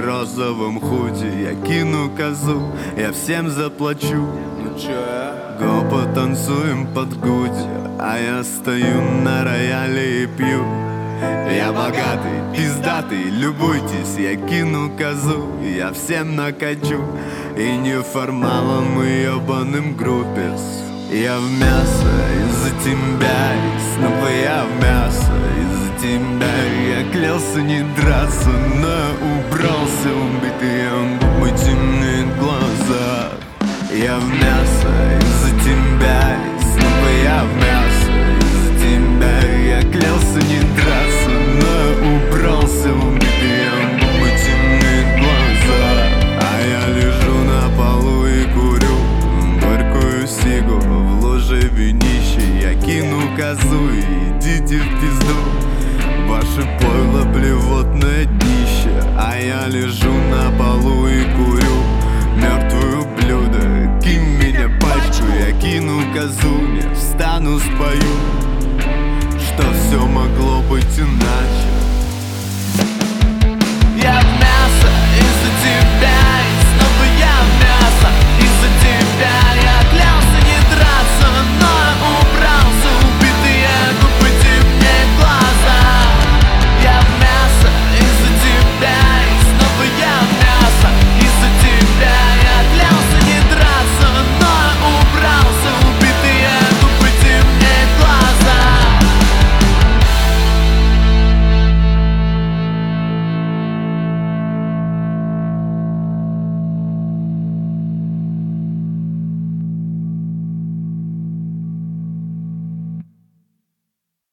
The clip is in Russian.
розовом худи. Я кину козу, я всем заплачу. Ну чё? Го потанцуем под гуди, а я стою на рояле и пью. Я богатый, пиздатый, любуйтесь, я кину козу, я всем накачу. И неформалом, и ебаным группес. Я в мясо из-за тебя, и снова я в мясо из-за тебя. Я клялся не драться, но я убрался, убитый губы, темные глаза. Я в мясо из-за тебя, и снова я в мясо из-за тебя. Я клялся не драться, но я убрался, убитый губы, темные глаза. А я лежу на полу и курю горькую сигу в луже винище. Я кину козу и идите в пизду, ваше пойло блевотное днище. А я лежу на полу и курю мертвую блюдо. Кинь меня пачку, я кину козу, не встану, спою, что все могло быть иначе.